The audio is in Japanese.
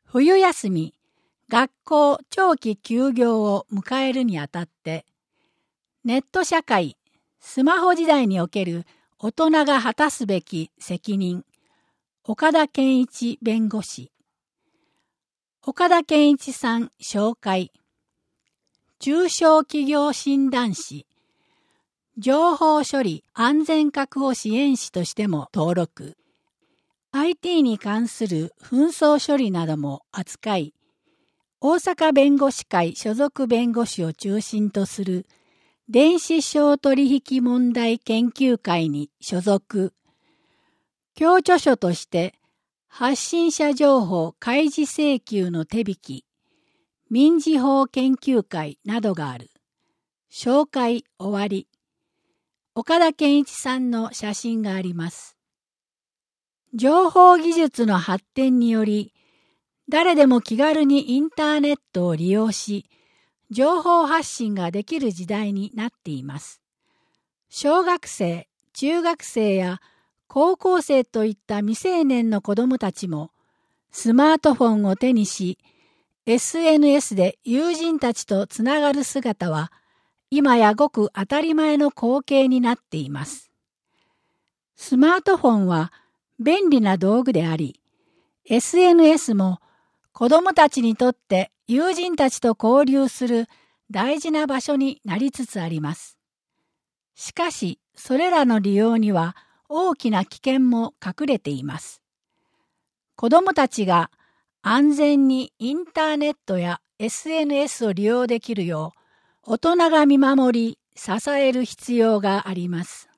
冬休み、学校長期休業を迎えるにあたって、ネット社会、スマホ時代における大人が果たすべき責任、岡田健一弁護士。岡田健一さん紹介。中小企業診断士、情報処理安全確保支援士としても登録。IT に関する紛争処理なども扱い、大阪弁護士会所属弁護士を中心とする電子商取引問題研究会に所属。教著書として発信者情報開示請求の手引き、民事法研究会などがある。紹介終わり。岡田健一さんの写真があります。情報技術の発展により、誰でも気軽にインターネットを利用し、情報発信ができる時代になっています。小学生、中学生や高校生といった未成年の子どもたちも、スマートフォンを手にし、SNS で友人たちとつながる姿は、今やごく当たり前の光景になっています。スマートフォンは便利な道具であり、SNS も子どもたちにとって友人たちと交流する大事な場所になりつつあります。しかし、それらの利用には大きな危険も隠れています。子どもたちが安全にインターネットや SNS を利用できるよう、大人が見守り、支える必要があります。